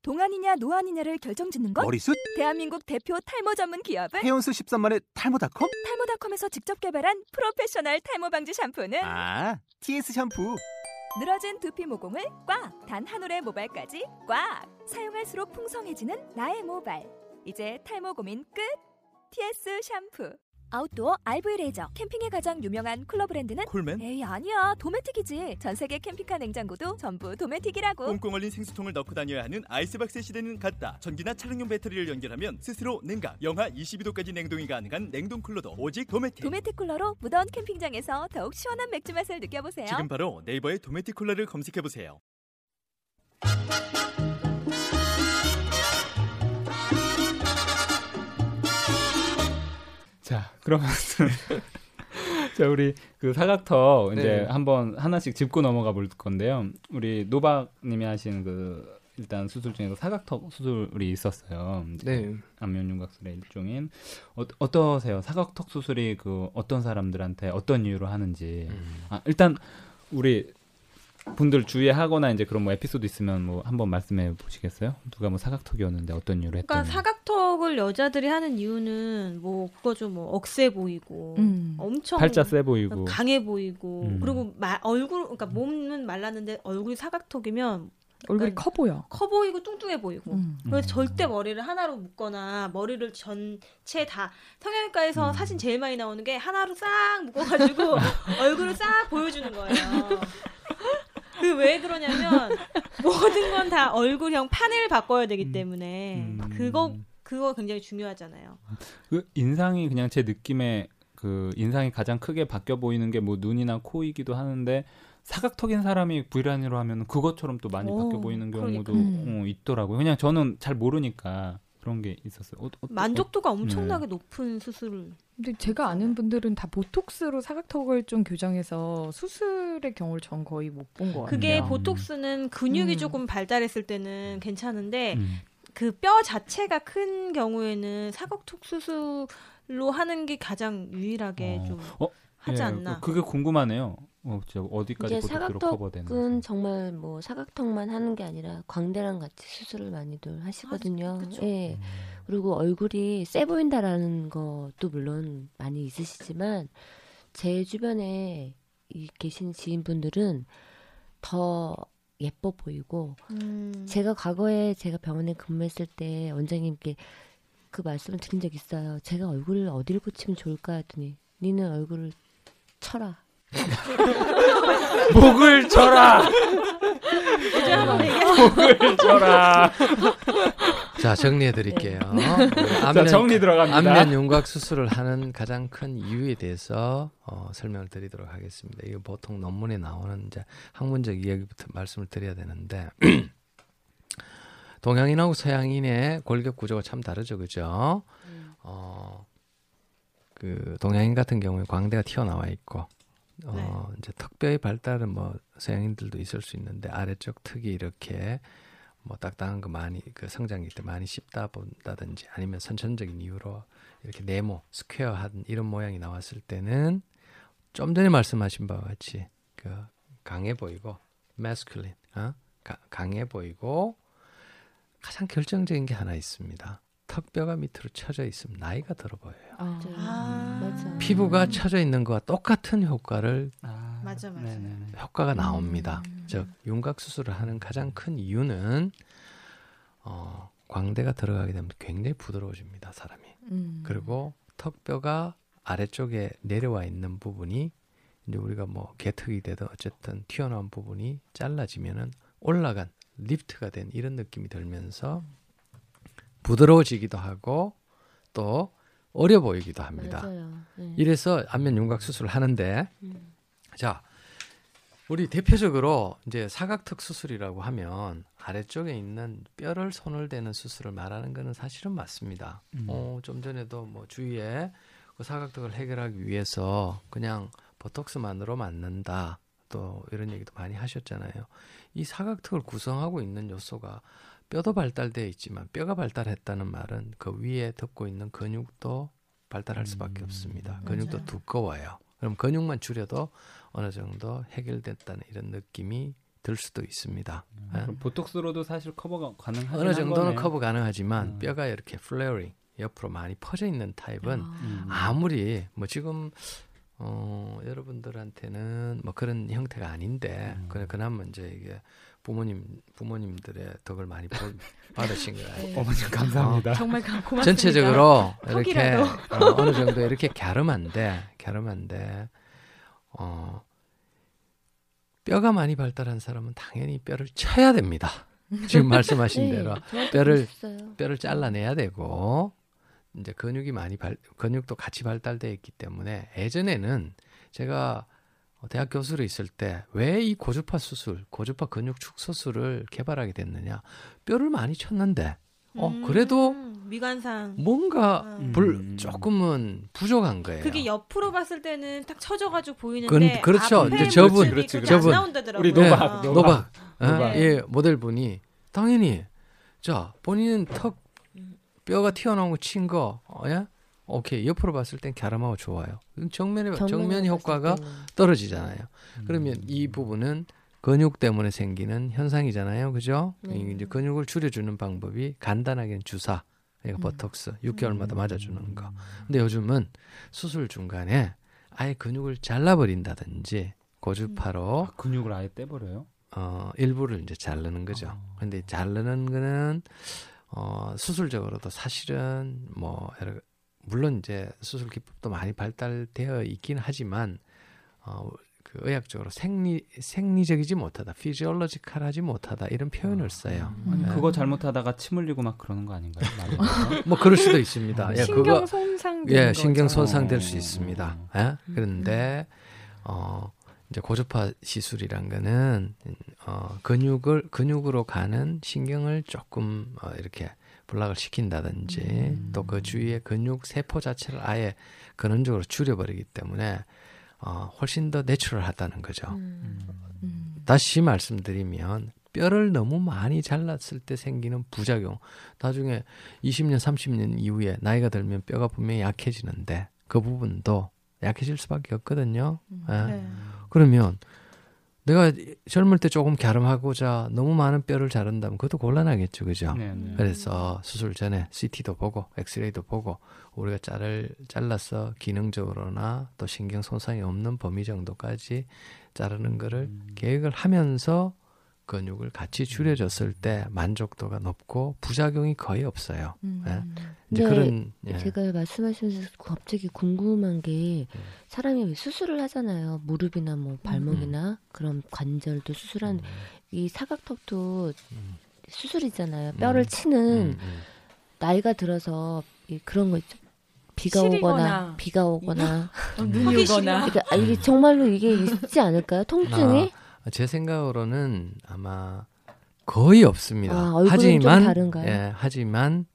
동안이냐 노안이냐를 결정짓는 것? 머리숱? 대한민국 대표 탈모 전문 기업은? 해온수 13만의 탈모닷컴? 탈모닷컴에서 직접 개발한 프로페셔널 탈모 방지 샴푸는? TS 샴푸. 늘어진 두피 모공을 꽉! 단 한 올의 모발까지 꽉! 사용할수록 풍성해지는 나의 모발. 이제 탈모 고민 끝! TS 샴푸. 아웃도어 RV 레저. 캠핑에 가장 유명한 쿨러 브랜드는? 콜맨? 에이 아니야, 도메틱이지. 전세계 캠핑카 냉장고도 전부 도메틱이라고. 꽁꽁 얼린 생수통을 넣고 다녀야 하는 아이스박스 시대는 갔다. 전기나 차량용 배터리를 연결하면 스스로 냉각, 영하 22도까지 냉동이 가능한 냉동 쿨러도 오직 도메틱. 도메틱 쿨러로 무더운 캠핑장에서 더욱 시원한 맥주 맛을 느껴보세요. 지금 바로 네이버에 도메틱 쿨러를 검색해보세요. 자, 그러면 자, 우리 그 사각턱 이제 네. 한번 하나씩 짚고 넘어가 볼 건데요. 우리 노박님이 하신 그 일단 수술 중에서 사각턱 수술이 있었어요. 네. 안면 윤곽술의 일종인 어떠세요? 사각턱 수술이 그 어떤 사람들한테 어떤 이유로 하는지. 일단 우리 분들 주위에 하거나 이제 그런 뭐 에피소드 있으면 뭐 한번 말씀해 보시겠어요? 누가 뭐 사각턱이었는데 어떤 이유로 했던? 그러니까 사각턱을 여자들이 하는 이유는 뭐 그거죠. 뭐 억세 보이고 엄청 팔자 세 보이고 강해 보이고 그리고 얼굴 그러니까 몸은 말랐는데 얼굴이 사각턱이면 얼굴이 커 보여. 커 보이고 뚱뚱해 보이고. 그래서 절대 머리를 하나로 묶거나 머리를 전체 다 성형외과에서 사진 제일 많이 나오는 게 하나로 싹 묶어가지고 얼굴을 싹 보여주는 거예요. 그 왜 그러냐면 모든 건 다 얼굴형 판을 바꿔야 되기 때문에 그거 굉장히 중요하잖아요. 그 인상이 그냥 제 느낌에 그 인상이 가장 크게 바뀌어 보이는 게 뭐 눈이나 코이기도 하는데 사각턱인 사람이 V라인으로 하면 그것처럼 또 많이 바뀌어 보이는 경우도 있더라고요. 그냥 저는 잘 모르니까 그런 게 있었어요. 만족도가 엄청나게 높은 수술을. 근데 제가 아는 분들은 다 보톡스로 사각턱을 좀 교정해서 수술의 경우를 전 거의 못 본 것 같아요. 그게 보톡스는 근육이 조금 발달했을 때는 괜찮은데 그 뼈 자체가 큰 경우에는 사각턱 수술로 하는 게 가장 유일하게 좀 하지 않나. 그게 궁금하네요. 진짜 어디까지 이게 보톡스로 커버되는지. 사각턱은 정말 뭐 사각턱만 하는 게 아니라 광대랑 같이 수술을 많이들 하시거든요. 예. 그리고 얼굴이 세 보인다라는 것도 물론 많이 있으시지만 제 주변에 계신 지인분들은 더 예뻐 보이고 제가 과거에 제가 병원에 근무했을 때 원장님께 그 말씀을 드린 적 있어요. 제가 얼굴을 어디를 고치면 좋을까 했더니 니는 얼굴을 쳐라. 목을 쳐라. 목을 쳐라. 자, 정리해 드릴게요. 자, 정리 들어갑니다. 안면 윤곽 수술을 하는 가장 큰 이유에 대해서 설명을 드리도록 하겠습니다. 이거 보통 논문에 나오는 이제 학문적 이야기부터 말씀을 드려야 되는데 동양인하고 서양인의 골격 구조가 참 다르죠, 그죠? 그 동양인 같은 경우에 광대가 튀어나와 있고 이제 턱뼈의 발달은 뭐 서양인들도 있을 수 있는데 아래쪽 턱이 이렇게 뭐 딱딱한 거 많이 그 성장기 때 많이 씹다 본다든지 아니면 선천적인 이유로 이렇게 네모 스퀘어한 이런 모양이 나왔을 때는 좀 전에 말씀하신 바와 같이 그 강해 보이고 masculine 강해 보이고 가장 결정적인 게 하나 있습니다. 턱뼈가 밑으로 쳐져 있으면 나이가 들어 보여요. 맞아. 피부가 쳐져 있는 거와 똑같은 효과를 맞아. 효과가 나옵니다. 즉 윤곽 수술을 하는 가장 큰 이유는 광대가 들어가게 되면 굉장히 부드러워집니다, 사람이. 그리고 턱뼈가 아래쪽에 내려와 있는 부분이 이제 우리가 뭐 개턱이 되든 어쨌든 튀어나온 부분이 잘라지면은 올라간 리프트가 된 이런 느낌이 들면서 부드러워지기도 하고 또 어려 보이기도 합니다. 맞아요. 이래서 안면 윤곽 수술을 하는데 자, 우리 대표적으로 이제 사각턱 수술이라고 하면 아래쪽에 있는 뼈를 손을 대는 수술을 말하는 것은 사실은 맞습니다. 좀 전에도 뭐 주위에 그 사각턱을 해결하기 위해서 그냥 보톡스만으로 맞는다. 또 이런 얘기도 많이 하셨잖아요. 이 사각턱을 구성하고 있는 요소가 뼈도 발달되어 있지만 뼈가 발달했다는 말은 그 위에 덮고 있는 근육도 발달할 수밖에 없습니다. 근육도 맞아요. 두꺼워요. 그럼 근육만 줄여도 어느 정도 해결됐다는 이런 느낌이 들 수도 있습니다. 그럼 보톡스로도 사실 커버가 가능하긴 어느 정도는 거네요. 커버 가능하지만 뼈가 이렇게 플레어링 옆으로 많이 퍼져 있는 타입은 아무리 뭐 지금 여러분들한테는 뭐 그런 형태가 아닌데 그나마 이제 이게 부모님들의 덕을 많이 받으신 것 같아요. 어머님 감사합니다. 정말 고맙습니다. 전체적으로 이렇게 턱이라도. 어느 정도 이렇게 갸름한데 뼈가 많이 발달한 사람은 당연히 뼈를 쳐야 됩니다. 지금 말씀하신 네, 대로 저한테 뼈를 그랬어요. 뼈를 잘라내야 되고 이제 근육도 같이 발달되어 있기 때문에 예전에는 제가 대학 교수로 있을 때 왜 이 고주파 근육 축소술을 개발하게 됐느냐? 뼈를 많이 쳤는데 그래도 미관상 뭔가 조금은 부족한 거예요. 그게 옆으로 봤을 때는 딱 쳐져가지고 보이는데 그렇죠. 앞에 이제 저분, 모습이 그렇게 저분. 안 나온다더라고요. 우리 노박. 예, 모델분이 당연히 자 본인은 뼈가 튀어나온 거 친 거, 예? 오케이 옆으로 봤을 땐 갸름하고 좋아요. 정면 효과가 떨어지잖아요. 그러면 이 부분은 근육 때문에 생기는 현상이잖아요, 그죠? 이제 근육을 줄여주는 방법이 간단하게는 주사, 그러니까 보톡스 6개월마다 맞아주는 거. 근데 요즘은 수술 중간에 아예 근육을 잘라버린다든지 고주파로 근육을 아예 떼버려요? 일부를 이제 자르는 거죠. 근데 자르는 거는 수술적으로도 사실은 뭐 물론 이제 수술 기법도 많이 발달되어 있긴 하지만 그 의학적으로 생리적이지 못하다, 피지올로지컬하지 못하다 이런 표현을 써요. 아니, 그거 잘못하다가 침 흘리고 막 그러는 거 아닌가요? 뭐 그럴 수도 있습니다. 예, 신경 손상되는 거죠. 신경 손상될 수 있습니다. 예? 그런데 이제 고주파 시술이란 거는 근육으로 가는 신경을 조금 이렇게 블락을 시킨다든지 또 그 주위의 근육 세포 자체를 아예 근원적으로 줄여버리기 때문에 훨씬 더 내추럴하다는 거죠. 다시 말씀드리면 뼈를 너무 많이 잘랐을 때 생기는 부작용, 나중에 20년, 30년 이후에 나이가 들면 뼈가 분명히 약해지는데 그 부분도 약해질 수밖에 없거든요. 예? 그러면 내가 젊을 때 조금 갸름하고자 너무 많은 뼈를 자른다면 그것도 곤란하겠죠, 그죠? 그래서 수술 전에 CT도 보고 엑스레이도 보고 우리가 잘라서 기능적으로나 또 신경 손상이 없는 범위 정도까지 자르는 거를 계획을 하면서 근육을 같이 줄여줬을 때 만족도가 높고 부작용이 거의 없어요. 예? 이제 그런 제가 말씀하시면서 갑자기 궁금한 게 사람이 왜 수술을 하잖아요. 무릎이나 뭐 발목이나 그런 관절도 수술한 이 사각턱도 수술이잖아요. 뼈를 치는 나이가 들어서 그런 거 있죠. 비가 오거나 눈이 오거나 그러니까 이게 정말로 이게 있지 않을까요? 통증이? 제 생각으로는 아마 거의 없습니다. 얼굴은 좀 다른가요? 하지만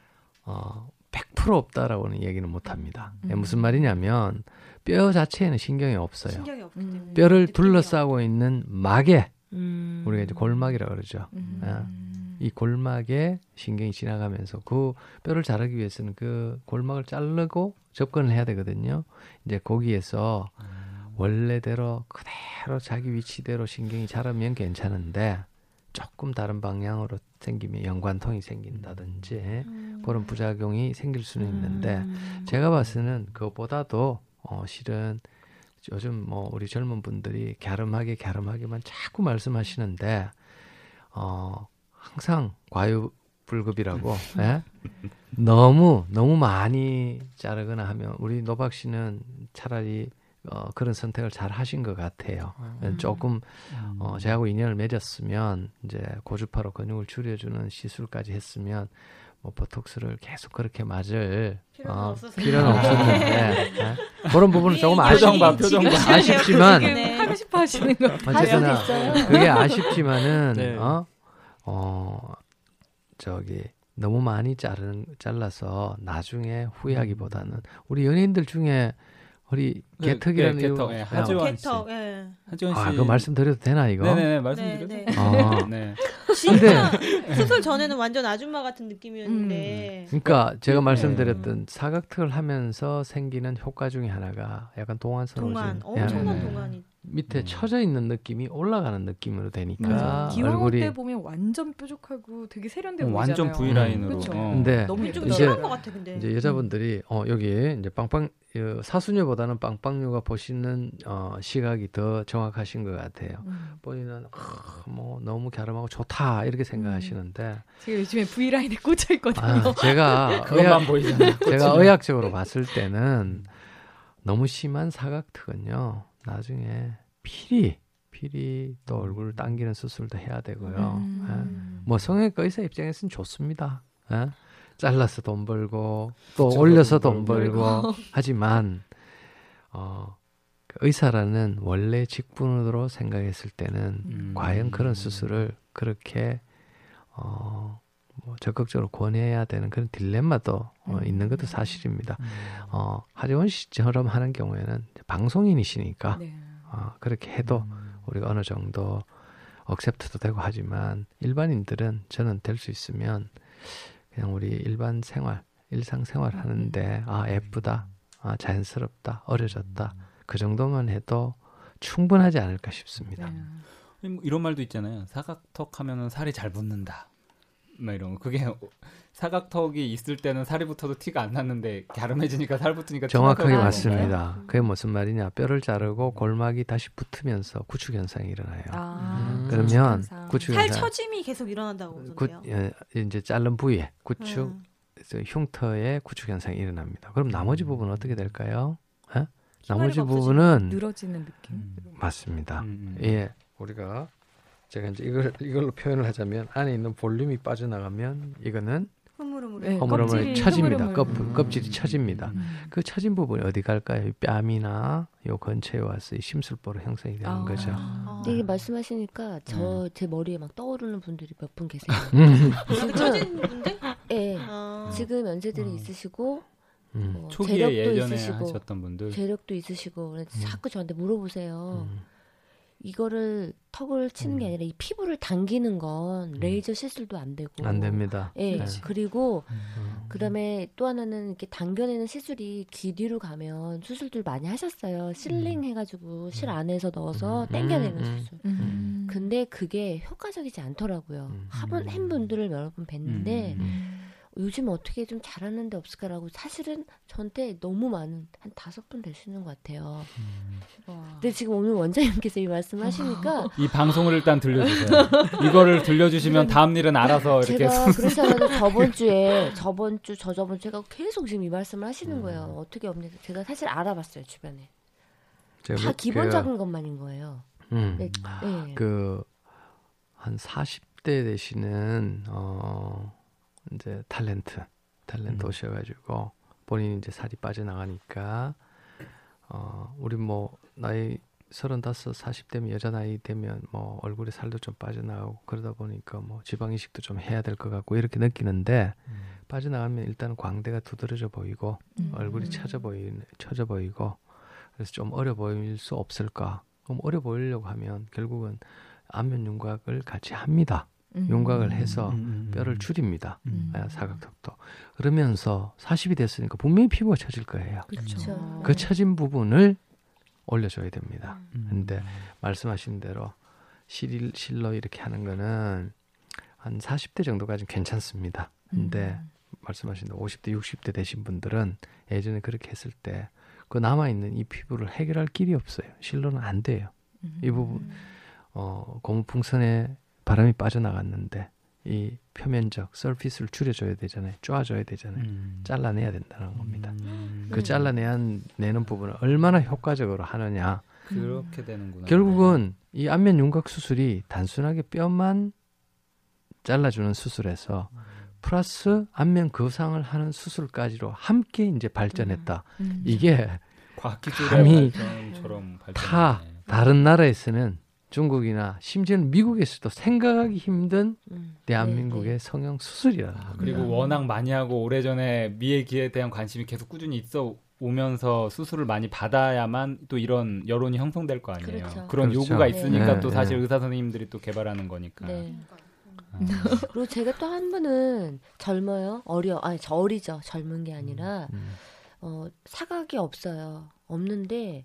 100% 없다라고는 얘기는 못합니다. 무슨 말이냐면 뼈 자체에는 신경이 없어요. 신경이 없기 때문에 뼈를 둘러싸고 있는 막에 우리가 이제 골막이라고 그러죠. 이 골막에 신경이 지나가면서 그 뼈를 자르기 위해서는 그 골막을 자르고 접근을 해야 되거든요. 이제 거기에서 원래대로 그대로 자기 위치대로 신경이 자라면 괜찮은데 조금 다른 방향으로 생기면 연관통이 생긴다든지 그런 부작용이 생길 수는 있는데 제가 봤을 때는 그것보다도 실은 요즘 뭐 우리 젊은 분들이 갸름하게만 자꾸 말씀하시는데 항상 과유불급이라고 너무 많이 자르거나 하면 우리 노박 씨는 차라리 그런 선택을 잘 하신 것 같아요. 조금 저하고 인연을 맺었으면 이제 고주파로 근육을 줄여주는 시술까지 했으면 뭐 보톡스를 계속 그렇게 맞을 필요는 없었는데 그런 부분은 조금 표정봐. 아쉽지만 하고 싶어 하시는 거. 어쨌거나 그게 아쉽지만은 네. 너무 많이 잘라서 나중에 후회하기보다는 우리 연예인들 중에 우리 개턱이라는 개턱, 하지원 씨. 개턱, 하지원 씨. 그 말씀드려도 되나 이거? 네네 말씀드려도. 네. 네. 진짜 수술 전에는 완전 아줌마 같은 느낌이었는데. 그러니까 제가 말씀드렸던 사각턱을 하면서 생기는 효과 중에 하나가 약간 동안선 오줌. 엄청난 동안이. 밑에 처져 있는 느낌이 올라가는 느낌으로 되니까 기왕 얼굴이 때 보면 완전 뾰족하고 되게 세련돼 보이잖아요. 완전 V라인으로. 그쵸? 근데 너무 좀 이제- 심한 것 같아 근데. 이제 여자분들이 여기 이제 사수녀보다는 빵빵녀가 보시는 시각이 더 정확하신 것 같아요. 본인은 뭐 너무 갸름하고 좋다 이렇게 생각하시는데 제가 요즘에 V라인에 꽂혀 있거든요. 제가 그것만 보이잖아요. 제가 의학적으로 봤을 때는 너무 심한 사각턱은요 나중에 필히 또 얼굴을 당기는 수술도 해야 되고요. 뭐 성형외과 의사 입장에서는 좋습니다. 잘라서 돈 벌고 또 올려서 돈 벌고 하지만 그 의사라는 원래 직분으로 생각했을 때는 과연 그런 수술을 그렇게 뭐 적극적으로 권해야 되는 그런 딜레마도 있는 것도 사실입니다. 하재원 씨처럼 하는 경우에는 방송인이시니까 네. 그렇게 해도 우리가 어느 정도 억셉트도 되고 하지만 일반인들은 저는 될 수 있으면 그냥 우리 일반 일상생활 하는데 예쁘다, 자연스럽다, 어려졌다 그 정도만 해도 충분하지 않을까 싶습니다. 이런 말도 있잖아요. 사각턱 하면은 살이 잘 붙는다. 막 이런 거. 그게 사각턱이 있을 때는 살이 붙어도 티가 안 났는데 갸름해지니까 살 붙으니까 정확하게 티가 나는 맞습니다. 건가요? 그게 무슨 말이냐? 뼈를 자르고 골막이 다시 붙으면서 구축 현상이 일어나요. 그러면 구축 살 현상, 처짐이 계속 일어난다고 그러던데요. 이제 자른 부위에 구축 흉터에 구축 현상이 일어납니다. 그럼 나머지 부분은 어떻게 될까요? 나머지 부분은 늘어지는 느낌. 맞습니다. 예, 우리가 제가 이제 이걸로 표현을 하자면 안에 있는 볼륨이 빠져나가면 이거는 허물허물 처집니다. 껍질이 처집니다. 그 처진 부분이 어디 갈까요? 뺨이나 요 근처에 와서 이 심술보로 형성이 되는 거죠. 근데 이게 말씀하시니까 제 머리에 막 떠오르는 분들이 몇 분 계세요. 처진 분들? 네. 지금 연세들이 있으시고 뭐 초기에 재력도 예전에 있으시고 하셨던 분들. 재력도 있으시고 그래서 자꾸 저한테 물어보세요. 이거를 턱을 치는 게 아니라 이 피부를 당기는 건 레이저 시술도 안 되고 안 됩니다. 예. 그리고 그다음에 또 하나는 이렇게 당겨내는 시술이 귀 뒤로 가면 수술들 많이 하셨어요. 실링 해가지고 실 안에서 넣어서 당겨내는 수술. 근데 그게 효과적이지 않더라고요. 한 분들을 여러 번 뵀는데 요즘 어떻게 좀 잘하는 데 없을까라고 사실은 저한테 너무 많은 한 5분 되시는 것 같아요. 근데 지금 오늘 원장님께서 이 말씀하시니까 이 방송을 일단 들려주세요. 이거를 들려주시면 다음 일은 알아서 이렇게 제가 그래서 저번 주 제가 계속 지금 이 말씀을 하시는 거예요. 어떻게 없냐 제가 사실 알아봤어요 주변에 다 기본적인 것만인 거예요. 네. 한 40대 되시는 이제 탤런트 오셔가지고 본인이 이제 살이 빠져나가니까 우리 뭐 나이 35, 40대면 여자 나이 되면 뭐 얼굴에 살도 좀 빠져나가고 그러다 보니까 뭐 지방 이식도 좀 해야 될 것 같고 이렇게 느끼는데 빠져나가면 일단은 광대가 두드러져 보이고 얼굴이 처져 보이고 그래서 좀 어려 보일 수 없을까? 그럼 어려 보이려고 하면 결국은 안면 윤곽을 같이 합니다. 윤곽을 해서 뼈를 줄입니다. 사각턱도. 그러면서 40이 됐으니까 분명히 피부가 처질 거예요. 그렇죠. 그 처진 부분을 올려줘야 됩니다. 근데 말씀하신 대로 실로 이렇게 하는 거는 한 40대 정도까지는 괜찮습니다. 근데 말씀하신 대로 50대, 60대 되신 분들은 예전에 그렇게 했을 때 그 남아있는 이 피부를 해결할 길이 없어요. 실로는 안 돼요. 이 부분 고무풍선에 바람이 빠져나갔는데 이 표면적 서피스를 줄여줘야 되잖아요. 쪼아줘야 되잖아요. 잘라내야 된다는 겁니다. 그 잘라내는 부분을 얼마나 효과적으로 하느냐. 그렇게 되는구나. 결국은 이 안면 윤곽 수술이 단순하게 뼈만 잘라주는 수술에서 플러스 안면 거상을 하는 수술까지로 함께 이제 발전했다. 이게 과학기술의 발전처럼 다 다른 나라에서는 중국이나 심지어는 미국에서도 생각하기 힘든 대한민국의 성형 수술이라는 겁니다. 그리고 워낙 많이 하고 오래전에 미의 기에 대한 관심이 계속 꾸준히 있어 오면서 수술을 많이 받아야만 또 이런 여론이 형성될 거 아니에요. 그렇죠. 그런 그렇죠. 요구가 있으니까 네. 또 사실 의사 선생님들이 또 개발하는 거니까. 네. 그리고 제가 또 한 분은 젊어요. 어리죠. 젊은 게 아니라 사각이 없어요. 없는데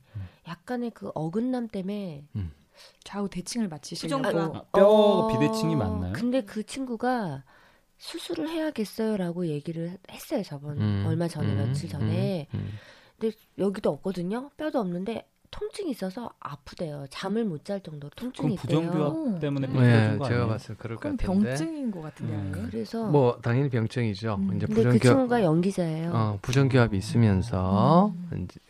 약간의 그 어긋남 때문에 좌우 대칭을 맞추시려고. 부정교합. 뼈 비대칭이 맞나요? 근데 그 친구가 수술을 해야겠어요라고 얘기를 했어요. 얼마 전에 며칠 전에. 근데 여기도 없거든요. 뼈도 없는데 통증이 있어서 아프대요. 잠을 못 잘 정도로 통증이 그럼 있대요. 부정교합 때문에 네, 비슷해진 거 제가 아니에요? 봤을 때 그럴 것 그럼 같은데. 병증인 것 같은데. 그래서 뭐 당연히 병증이죠. 이제 근데 그 친구가 연기자예요. 부정교합이 있으면서 이제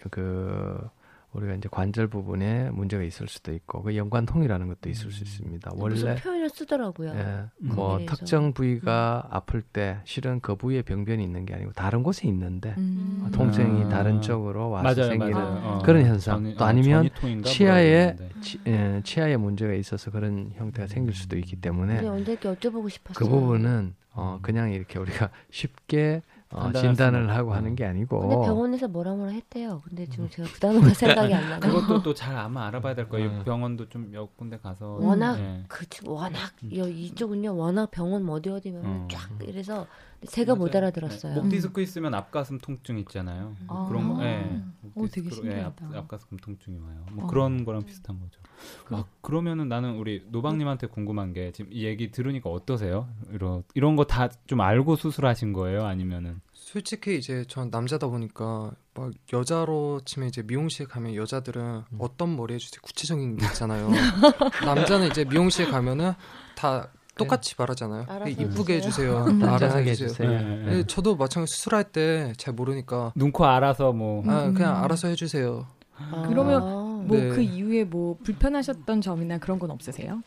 우리가 이제 관절 부분에 문제가 있을 수도 있고 그 연관통이라는 것도 있을 수 있습니다. 무슨 원래 표현을 쓰더라고요. 뭐 거기에서. 특정 부위가 아플 때 실은 그 부위에 병변이 있는 게 아니고 다른 곳에 있는데 통증이 다른 쪽으로 와서 맞아요, 생기는 맞아요. 그런 현상. 또 아니면 전이통인가 치아에 뭐라 치아에 문제가 있어서 그런 형태가 생길 수도 있기 때문에 근데 언제께 여쭤보고 싶었어요. 그 부분은 그냥 이렇게 우리가 쉽게 진단을 하고 하는 게 아니고. 근데 병원에서 뭐라 했대요. 근데 지금 제가 그 단어가 생각이 안 나요. 그것도 또 잘 아마 알아봐야 될 거예요. 병원도 좀 몇 군데 가서 워낙 워낙 이쪽은요 워낙 병원 어디면 쫙 이래서 제가 못 알아들었어요. 목 디스크 있으면 앞가슴 통증 있잖아요. 그런 거, 목 되게 디스크로, 신기하다. 앞가슴 통증이 와요. 뭐 그런 거랑 비슷한 거죠. 그러면은 나는 우리 노방님한테 궁금한 게 지금 이 얘기 들으니까 어떠세요? 이런 거 다 좀 알고 수술하신 거예요? 아니면은? 솔직히 이제 전 남자다 보니까 막 여자로 치면 이제 미용실 가면 여자들은 어떤 머리 해주세요 구체적인 게 있잖아요. 남자는 이제 미용실 가면은 다 똑같이 말하잖아요. 이쁘게 해주세요. 알아서 해주세요. 네, 저도 마찬가지로 수술할 때 잘 모르니까 눈, 코 알아서 뭐 그냥 알아서 해주세요. 그러면 뭐 네. 그 이후에 뭐 불편하셨던 점이나 그런 건 없으세요?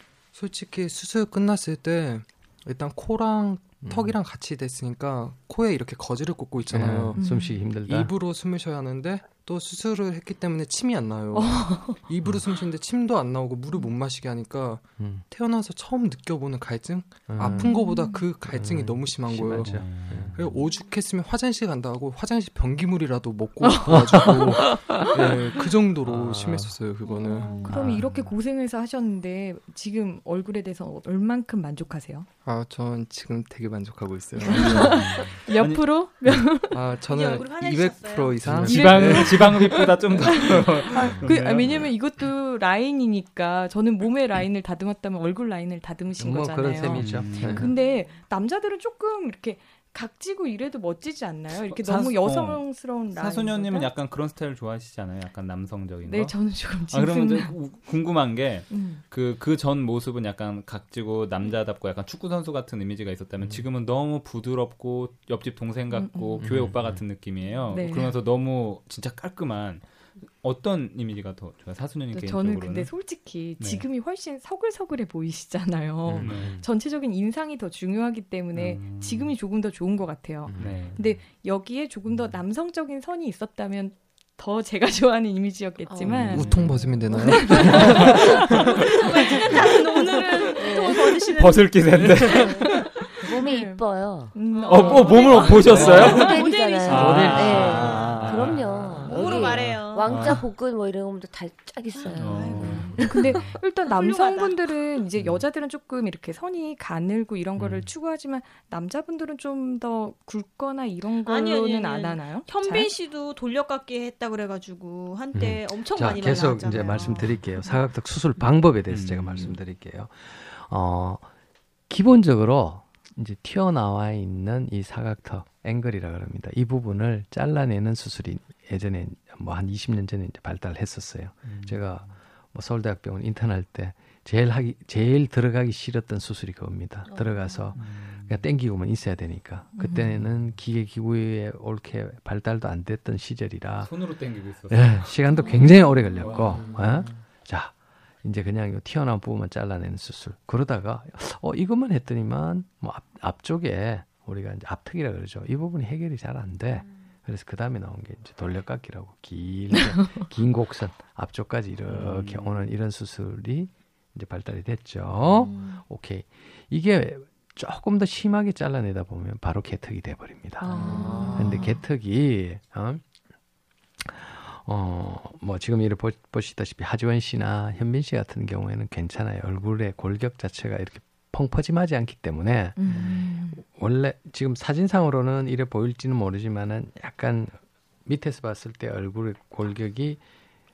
솔직히 수술 끝났을 때 일단 코랑 턱이랑 같이 됐으니까 코에 이렇게 거즈를 꽂고 있잖아요. 숨쉬기 힘들다. 입으로 숨을 쉬어야 하는데 또 수술을 했기 때문에 침이 안 나요. 입으로 숨 쉬는데 침도 안 나오고 물을 못 마시게 하니까 태어나서 처음 느껴보는 갈증? 아픈 거보다 그 갈증이 너무 심한 거예요. 그래서 오죽했으면 화장실 간다 하고 화장실 변기물이라도 먹고 가지고 네, 그 정도로 심했었어요. 그거는. 그럼 이렇게 고생해서 하셨는데 지금 얼굴에 대해서 얼만큼 만족하세요? 전 지금 되게 만족하고 있어요. 몇 프로? 저는 200% 이상. 지방흡입보다 좀 더. 왜냐면 이것도 라인이니까 저는 몸의 라인을 다듬었다면 얼굴 라인을 다듬으신 거잖아요. 그런 셈이죠. 근데 남자들은 조금 이렇게 각지고 이래도 멋지지 않나요? 이렇게 너무 여성스러운 라인. 사소녀님은 약간 그런 스타일 좋아하시잖아요. 약간 남성적인 거. 네, 저는 조금 그러면 궁금한 게 그 전 모습은 약간 각지고 남자답고 약간 축구 선수 같은 이미지가 있었다면 지금은 너무 부드럽고 옆집 동생 같고 교회 오빠 같은 느낌이에요. 네. 그러면서 너무 진짜 깔끔한 어떤 이미지가 더 좋아요? 사소녀님 개인적으로는? 저는 근데 솔직히 지금이 훨씬 서글서글해 보이시잖아요. 전체적인 인상이 더 중요하기 때문에 지금이 조금 더 좋은 것 같아요. 근데 여기에 조금 더 남성적인 선이 있었다면 더 제가 좋아하는 이미지였겠지만 우통 벗으면 되나요? 오늘은 또 벗으시는 벗을 기세인데 몸이 이뻐요. 몸을 보셨어요? 모델이잖아요. 그럼요. 몸으로 말해요. 왕자 복근 뭐 이런 것도 다 쫙 있어요. 근데 일단 남성분들은 이제 여자들은 조금 이렇게 선이 가늘고 이런 거를 추구하지만 남자분들은 좀 더 굵거나 이런 거는 안 하나요? 현빈 씨도 돌려깎기 했다 그래가지고 한때 엄청 많이 계속 나왔잖아요. 이제 말씀드릴게요. 사각턱 수술 방법에 대해서 제가 말씀드릴게요. 기본적으로 이제 튀어나와 있는 이 사각턱 앵글이라 그럽니다. 이 부분을 잘라내는 수술이 예전에 뭐 한 20년 전에 이제 발달했었어요. 제가 뭐 서울대학병원 인턴할 때 제일 들어가기 싫었던 수술이 그겁니다. 들어가서 그냥 땡기고만 있어야 되니까. 그때는 기계기구에 옳게 발달도 안 됐던 시절이라 손으로 땡기고 있었어요. 네, 시간도 굉장히 오래 걸렸고. 자, 이제 그냥 이 튀어나온 부분만 잘라내는 수술. 그러다가 이것만 했더니만 뭐 앞쪽에 우리가 이제 앞턱이라 그러죠. 이 부분이 해결이 잘 안 돼. 그래서 그 다음에 나온 게 이제 돌려깎기라고 길게 긴 곡선 앞쪽까지 이렇게 오는 이런 수술이 이제 발달이 됐죠. 오케이. 이게 조금 더 심하게 잘라내다 보면 바로 개턱이 돼버립니다. 근데 개턱이 뭐 지금 이렇게 보시다시피 하지원 씨나 현빈 씨 같은 경우에는 괜찮아요. 얼굴의 골격 자체가 이렇게 펑퍼짐하지 않기 때문에 원래 지금 사진상으로는 이래 보일지는 모르지만은 약간 밑에서 봤을 때 얼굴의 골격이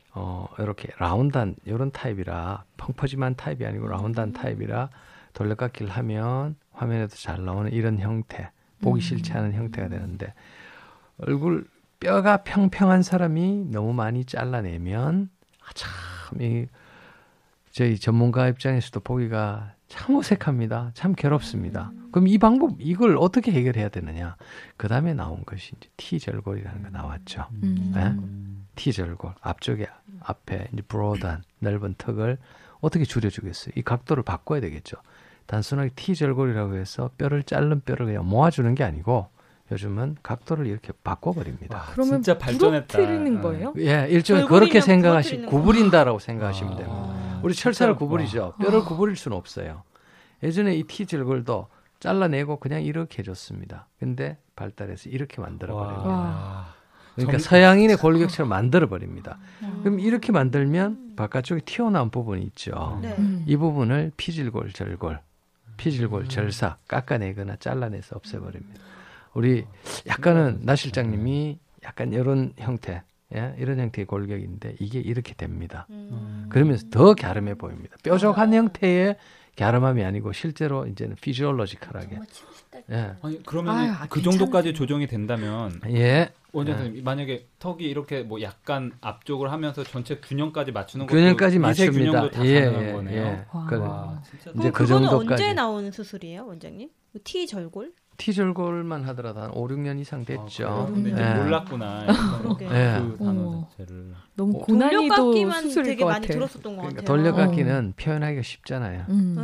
이렇게 라운드한 이런 타입이라 펑퍼짐한 타입이 아니고 라운드한 타입이라 돌려깎기를 하면 화면에도 잘 나오는 이런 형태, 보기 싫지 않은 형태가 되는데 얼굴 뼈가 평평한 사람이 너무 많이 잘라내면 참 저희 전문가 입장에서도 보기가 참 어색합니다. 참 괴롭습니다. 그럼 이 방법 이걸 어떻게 해결해야 되느냐? 그 다음에 나온 것이 이제 T절골이라는 거 나왔죠. 네? T절골 앞쪽에 앞에 이제 브로드한 넓은 턱을 어떻게 줄여주겠어요? 이 각도를 바꿔야 되겠죠. 단순하게 T절골이라고 해서 뼈를 자른 뼈를 그냥 모아주는 게 아니고 요즘은 각도를 이렇게 바꿔버립니다. 와, 그러면 진짜 발전했다. 부러뜨리는 거예요? 예, 일종의 그렇게 생각하시면 구부린다라고 생각하시면 됩니다. 우리 철사를 구부리죠. 뼈를 구부릴 수는 없어요. 예전에 이 T절골도 잘라내고 그냥 이렇게 해줬습니다. 근데 발달해서 이렇게 만들어버려요. 그러니까 서양인의 골격처럼 만들어버립니다. 그럼 이렇게 만들면 바깥쪽에 튀어나온 부분이 있죠. 이 부분을 피질골, 절골, 피질골, 절삭 깎아내거나 잘라내서 없애버립니다. 우리 약간은 나 실장님이 약간 이런 형태, 예? 이런 형태의 골격인데 이게 이렇게 됩니다. 그러면서 더 갸름해 보입니다. 뾰족한 형태의 갸름함이 아니고 실제로 이제는 피지올로지컬하게. 예. 아니, 그러면 그 정도까지 조정이 된다면 예. 원장님 만약에 턱이 이렇게 뭐 약간 앞쪽을 하면서 전체 균형까지 맞추는 것도 균형까지 맞춥니다. 균형도 다 가능한 거네요. 예. 와, 진짜 이제 그 정도까지. 언제 나오는 수술이에요, 원장님? T절골? T절골만 하더라도 한 5, 6년 이상 됐죠. 근데 이제 몰랐구나. 그 단어 자체를. 너무 고난이도 돌려깎기만 수술일 되게 것 많이 같아. 들었었던 것 그러니까 같아요. 돌려깎기는 표현하기가 쉽잖아요.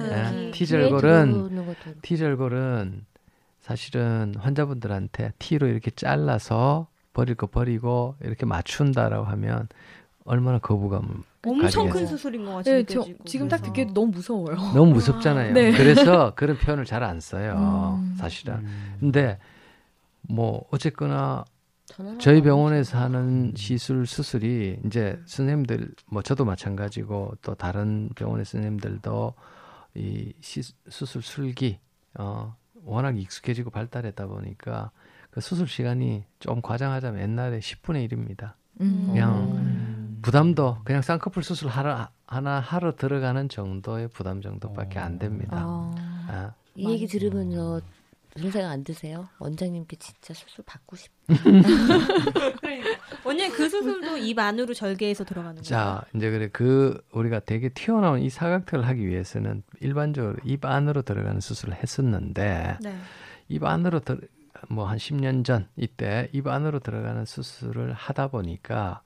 T절골은 사실은 환자분들한테 T로 이렇게 잘라서 버릴 거 버리고 이렇게 맞춘다라고 하면 얼마나 거부감을 엄청 큰 수술인 것 같아요. 네, 지금 딱 듣기에 너무 무서워요. 너무 무섭잖아요. 네. 그래서 그런 표현을 잘 안 써요. 사실은. 근데 뭐 어쨌거나 저희 병원에서 하는 시술 수술이 이제 선생님들 뭐 저도 마찬가지고 또 다른 병원의 선생님들도 이 수술 술기 워낙 익숙해지고 발달했다 보니까 그 수술 시간이 좀 과장하자면 옛날에 10분의 1입니다. 그냥 부담도 그냥 쌍꺼풀 수술 하나 하러 들어가는 정도의 부담 정도밖에 안 됩니다. 이 얘기 들으면서 그런 생각 안 드세요? 원장님께 진짜 수술 받고 싶다. 원장님 그 수술도 입 안으로 절개해서 들어가는 거예요? 자, 이제 그래 우리가 되게 튀어나온 이 사각턱을 하기 위해서는 일반적으로 입 안으로 들어가는 수술을 했었는데 입 안으로 뭐 한 10년 전 이때 입 안으로 들어가는 수술을 하다 보니까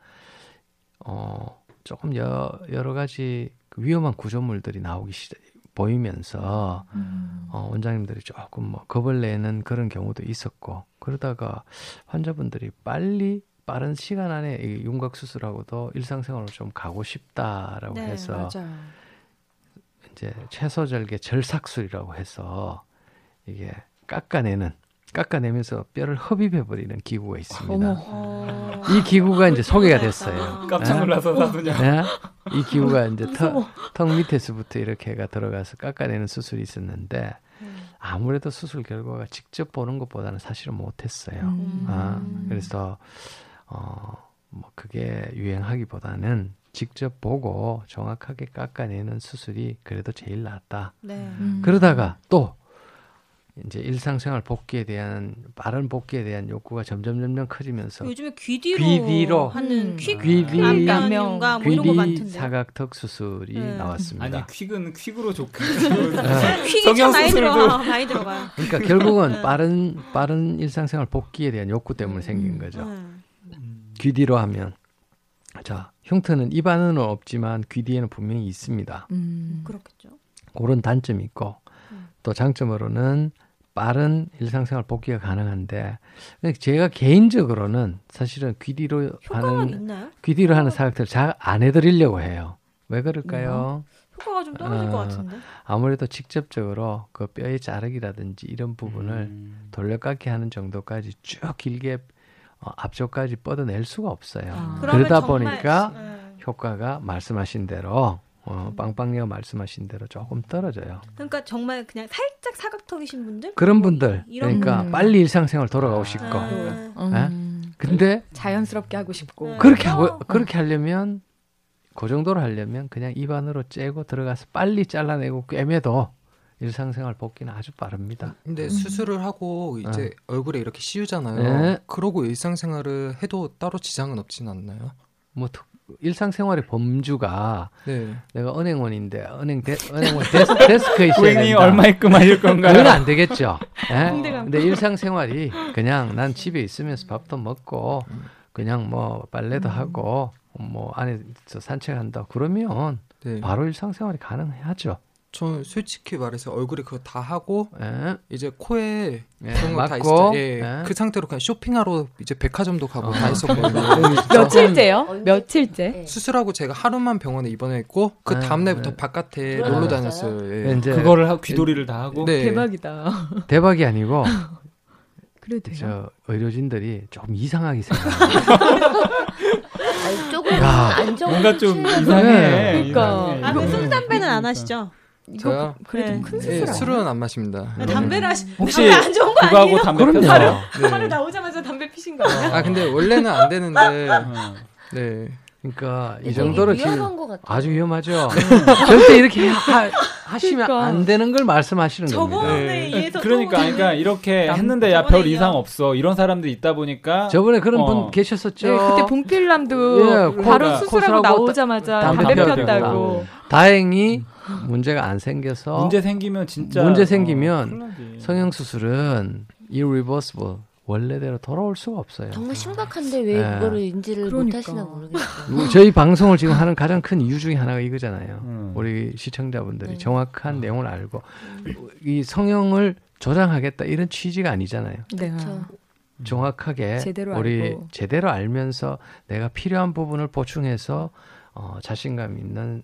조금 여러 가지 위험한 구조물들이 보이면서 원장님들이 조금 뭐 겁을 내는 그런 경우도 있었고 그러다가 환자분들이 빠른 시간 안에 이 윤곽 수술하고도 일상생활로 좀 가고 싶다라고 해서 맞아요. 이제 최소절개 절삭술이라고 해서 이게 깎아내면서 뼈를 흡입해버리는 기구가 있습니다. 이 기구가 이제 소개가 됐어요. 깜짝 놀라서 사도냐. 네? 이 기구가 이제 턱 밑에서부터 이렇게가 들어가서 깎아내는 수술이 있었는데 아무래도 수술 결과가 직접 보는 것보다는 사실은 못했어요. 그래서 뭐 그게 유행하기보다는 직접 보고 정확하게 깎아내는 수술이 그래도 제일 낫다. 그러다가 또 이제 일상생활 빠른 복귀에 대한 욕구가 점점 커지면서 요즘에 귀 뒤로 하는 귀뒤 사각턱 수술이 나왔습니다. 아니 퀵으로 좋고 퀵이 참 많이 들어가요. 그러니까 결국은 빠른 일상생활 복귀에 대한 욕구 때문에 생긴 거죠. 귀 뒤로 하면 자 형태는 입 안에는 없지만 귀 뒤에는 분명히 있습니다. 그렇겠죠. 그런 단점이 있고 또 장점으로는 빠른 일상생활 복귀가 가능한데 제가 개인적으로는 사실은 귀 뒤로 하는 사각턱을 잘 안 해드리려고 해요. 왜 그럴까요? 효과가 좀 떨어질 것 같은데. 아무래도 직접적으로 그 뼈의 자르기라든지 이런 부분을 돌려깎기 하는 정도까지 쭉 길게 앞쪽까지 뻗어낼 수가 없어요. 그러다 보니까 효과가 말씀하신 대로 빵빵이가 말씀하신 대로 조금 떨어져요. 그러니까 정말 그냥 살짝 사각턱이신 분들? 그런 분들. 그러니까 빨리 일상생활 돌아가고 싶고. 근데 자연스럽게 하고 싶고. 그렇게 하려면 그 정도로 하려면 그냥 입안으로 째고 들어가서 빨리 잘라내고 꿰매도 일상생활 복귀는 아주 빠릅니다. 근데 수술을 하고 이제 얼굴에 이렇게 씌우잖아요. 네. 그러고 일상생활을 해도 따로 지장은 없진 않나요? 뭐 일상생활의 범주가 네. 내가 은행원인데 은행원 데스크에 있어야 고객님 된다. 얼마 입금하실 건가요? 그건 안 되겠죠. 예? 근데 일상생활이 그냥 난 집에 있으면서 밥도 먹고 그냥 뭐 빨래도 하고 뭐 안에서 산책한다 그러면 네. 바로 일상생활이 가능하죠. 저 솔직히 말해서 얼굴에 그거 다 하고 예? 이제 코에 예, 그런 거 다 맞고, 있었죠. 예. 예. 그 상태로 그냥 쇼핑하러 이제 백화점도 가고 다 했었거든요. 며칠째요? 며칠째? 수술하고 제가 하루만 병원에 입원했고 그 다음 날부터 바깥에 놀러 다녔어요. 예. 이제 그거를 하고 귀돌이를 다 하고. 네. 대박이다. 대박이 아니고 그래도 돼요? 저 의료진들이 조금 이상하게 생각해요. 아니, 조금 야, 뭔가 좀 안정. 이상해. 그러니까. 이상해. 아, 그 술담배는 안 하시죠? 저요? 그래도 네. 큰 예, 수술 아니야? 술은 안 마십니다. 담배를 혹시 담배 안 좋은 거 그거하고 아니에요? 담배 그럼요. 펴세요? 하루 나오자마자 담배 피신 거 아니야? 아 근데 원래는 안 되는데 네. 그러니까 이 되게 정도로 위험한 지금 것 같아요. 아주 위험하죠. 절대 이렇게 하시면 그러니까. 안 되는 걸 말씀하시는 겁니다. 저번에 이해서 그러니까 이렇게 했는데 야 별 이상 없어 이런 사람들이 있다 보니까 저번에 그런 분 계셨었죠. 네, 그때 봄필남도 예, 바로 코가- 수술하고 코스라고 나오자마자 담배 담배 피웠다고. 폈다고. 다행히 문제가 안 생겨서 문제 생기면 진짜 문제 큰일 생기면 나지. 성형수술은 irreversible 원래대로 돌아올 수가 없어요. 정말 심각한데 왜 네. 그거를 인지를 그러니까. 못하시나 모르겠어요. 저희 방송을 지금 하는 가장 큰 이유 중에 하나가 이거잖아요. 우리 시청자분들이 네. 정확한 내용을 알고 이 성형을 조장하겠다 이런 취지가 아니잖아요. 네. 그렇죠. 정확하게 제대로 우리 알고. 제대로 알면서 내가 필요한 부분을 보충해서 자신감 있는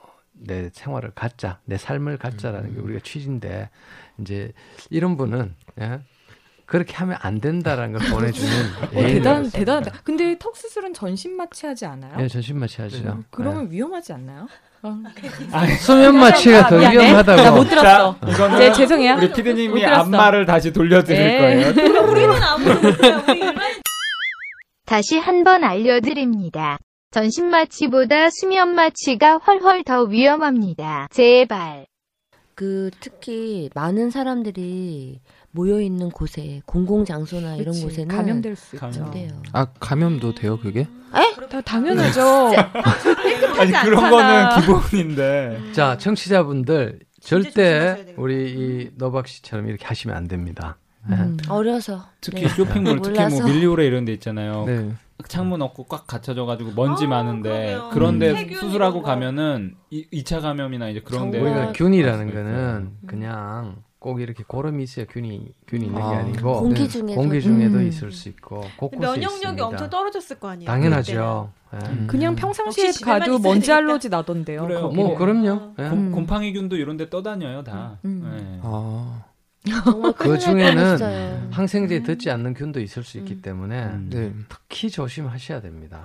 내 생활을 갖자, 내 삶을 갖자라는 게 우리가 취지인데 이제 이런 분은 예? 그렇게 하면 안 된다라는 걸 보내주는 대단하다. 근데 턱 수술은 전신 마취하지 않아요? 예, 전신 마취하죠. 그러면 위험하지 않나요? 수면 마취가 더 미안해. 위험하다고. 나 못 들었어. 이거는 네, 죄송해요. 우리 못 피디님이 들었어. 앞말을 다시 돌려드릴 네. 거예요. 우리는 아무도 몰라요. 우리 일반 다시 한번 알려드립니다. 전신마취보다 수면마취가 훨훨 더 위험합니다. 제발. 특히 많은 사람들이 모여 있는 곳에 공공장소나 이런 그치, 곳에는 감염될 수 있죠. 안 돼요. 아 감염도 돼요 그게? 당연하죠. 아니 그런 거는 기본인데. 자, 청취자분들 절대 조심하셔야 우리 이 너박 씨처럼 이렇게 하시면 안 됩니다. 어려서. 특히 네. 쇼핑몰 특히 뭐 몰라서. 밀리오레 이런 데 있잖아요. 네. 창문 없고 꽉 갇혀져가지고 먼지 많은데 그러게요. 그런데 세균 수술하고 이런 거. 가면은 2차 감염이나 이제 그런데 우리가 아, 균이라는 거는 그냥 꼭 이렇게 고름이 있어야 균이 있는 게 아니고 공기 네. 중에도. 공기 중에도 있을 수 있고 곳곳에 면역력이 있습니다. 엄청 떨어졌을 거 아니에요. 당연하죠. 예. 그냥 평상시에 역시 집에만 가도 있어야 먼지 되겠다. 알러지 나던데요. 그래요. 거기. 뭐 그럼요. 예. 곰팡이균도 이런 데 떠다녀요 다. 네. 아 정말 그 큰일 날 중에는 뻔했어요. 항생제에 듣지 않는 균도 있을 수 있기 때문에 네. 특히 조심하셔야 됩니다.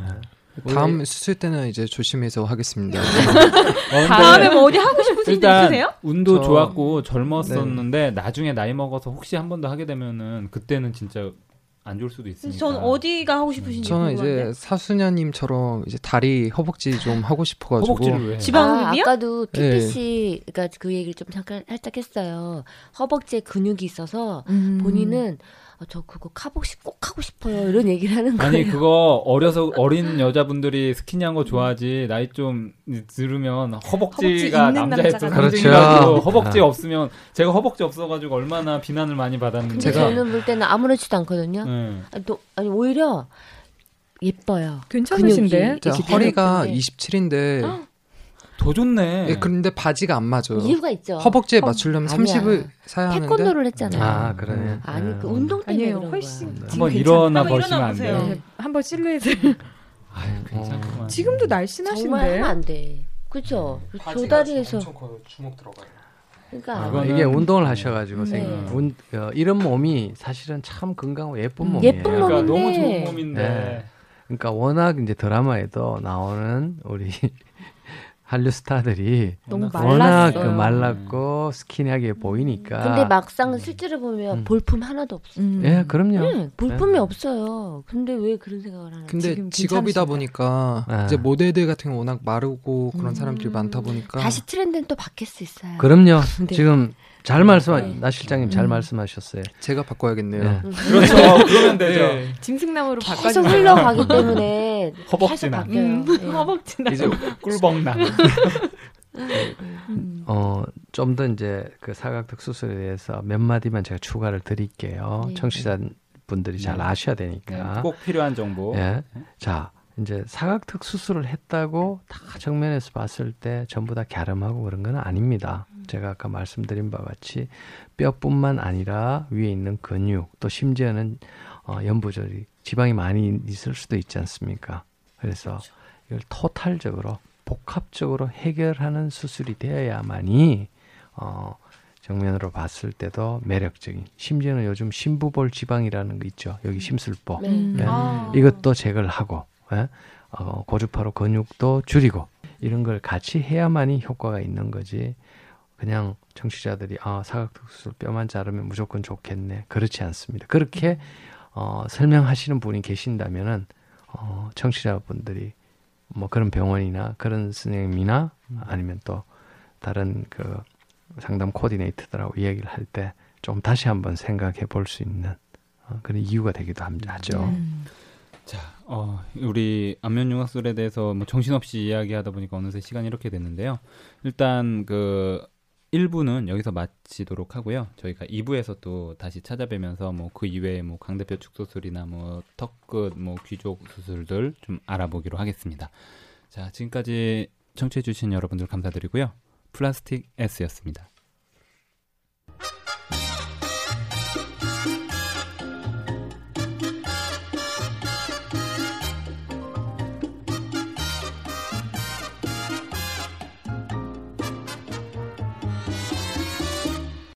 다음 수술 때는 이제 조심해서 하겠습니다. 다음에 뭐 어디 하고 싶으신 데 일단 있으세요? 운도 저- 좋았고 젊었었는데 나중에 나이 먹어서 혹시 한 번 더 하게 되면은 그때는 진짜 안 좋을 수도 있으니까. 전 어디가 하고 싶으신지 저는 궁금한데. 이제 사수녀님처럼 이제 다리 허벅지 좀 하고 싶어가지고 허벅지를 왜? 지방흡입이요? 아까도 PPC 그러니까 그 얘기를 좀 잠깐 살짝 했어요. 허벅지에 근육이 있어서 본인은 저 그거 카복시 꼭 하고 싶어요. 이런 얘기를 하는 거예요. 아니 그거 어린 여자분들이 스키니한 거 좋아하지 나이 좀 들으면 허벅지가 있는 남자의 또 남자가 상징이라고 그렇죠. 허벅지 없으면 제가 허벅지 없어가지고 얼마나 비난을 많이 받았는데 근데 저는 볼 때는 아무렇지도 않거든요. 네. 아니 오히려 예뻐요. 괜찮으신데? 근육이 제가 이렇게 허리가 되는데. 27인데 더 좋네. 예, 그런데 바지가 안 맞아요. 이유가 있죠. 허벅지에 맞추려면 아니야. 30을 사야 하는데 태권도를 했잖아요. 아, 그러네. 아니 그 운동 때문에 아니에요. 그런 훨씬 거야. 지금 한번 일어나 한번 보시면 안 일어나 돼요. 보세요. 네, 한번 실루엣을 아유 괜찮구만. 지금도 정말 날씬하신데. 하면 안 돼. 그렇죠. 조다리에서 커요. 주먹 들어가요. 그러니까 이거는- 이게 운동을 하셔가지고 네. 이런 몸이 사실은 참 건강하고 예쁜 몸이에요. 예쁜 그러니까 몸인데. 너무 좋은 몸인데. 네. 그러니까 워낙 이제 드라마에도 나오는 우리 한류 스타들이 너무 워낙 말랐고 스키니하게 보이니까. 근데 막상 실제로 보면 볼품 하나도 없어요. 예, 그럼요. 네, 볼품이 없어요. 근데 왜 그런 생각을 하나? 근데 직업이다 보니까 이제 모델들 같은 경우 워낙 마르고 그런 사람들이 많다 보니까 다시 트렌드는 또 바뀔 수 있어요. 그럼요. 네. 지금 잘 나 실장님 잘 말씀하셨어요. 제가 바꿔야겠네요. 네. 그렇죠. 그러면 되죠. 네. 짐승남으로 계속 흘러가기 때문에 허벅지나. 허벅지나. 이제 꿀벅나. 좀 더 이제 그 사각턱 수술에 대해서 몇 마디만 제가 추가를 드릴게요. 네. 청취자분들이 잘 아셔야 되니까. 네. 꼭 필요한 정보. 네. 자, 이제 사각턱 수술을 했다고 다 정면에서 봤을 때 전부 다 갸름하고 그런 건 아닙니다. 제가 아까 말씀드린 바와 같이 뼈뿐만 아니라 위에 있는 근육 또 심지어는 연부절이 지방이 많이 있을 수도 있지 않습니까? 그래서 이걸 토탈적으로 복합적으로 해결하는 수술이 되어야만이 정면으로 봤을 때도 매력적인, 심지어는 요즘 심부볼 지방이라는 거 있죠. 여기 심술보. 네. 이것도 제거를 하고 고주파로 근육도 줄이고 이런 걸 같이 해야만이 효과가 있는 거지. 그냥 청취자들이 사각턱 수술 뼈만 자르면 무조건 좋겠네. 그렇지 않습니다. 그렇게 설명하시는 분이 계신다면은 청취자분들이 뭐 그런 병원이나 그런 선생님이나 아니면 또 다른 그 상담 코디네이터들하고 이야기를 할 때 좀 다시 한번 생각해 볼 수 있는 그런 이유가 되기도 하죠. 자, 우리 안면융합술에 대해서 뭐 정신없이 이야기하다 보니까 어느새 시간이 이렇게 됐는데요. 일단 그 1부는 여기서 마치도록 하고요. 저희가 2부에서 또 다시 찾아뵈면서 뭐 그 이외에 뭐 광대뼈 축소술이나 뭐 턱끝, 뭐 귀족 수술들 좀 알아보기로 하겠습니다. 자, 지금까지 청취해주신 여러분들 감사드리고요. 플라스틱 S였습니다.